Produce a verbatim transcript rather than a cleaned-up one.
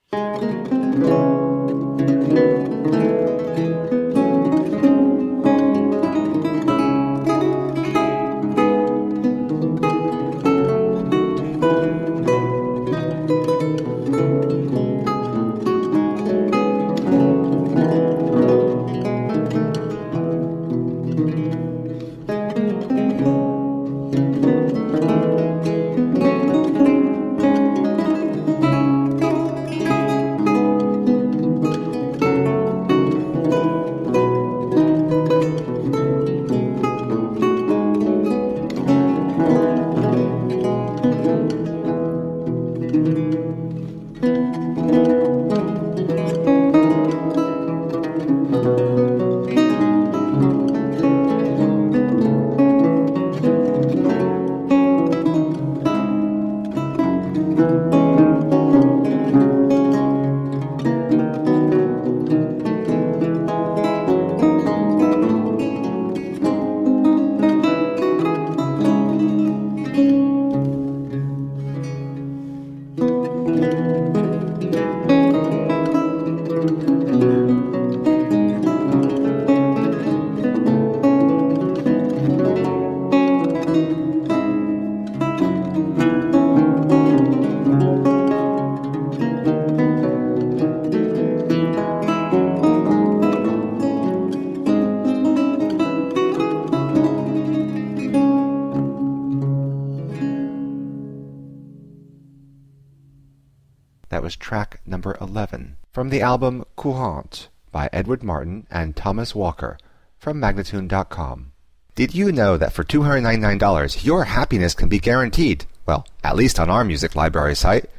That was track number eleven from the album Courante by Edward Martin and Thomas Walker from Magnatune dot com. Did you know that for two hundred ninety-nine dollars your happiness can be guaranteed? Well, at least on our music library site.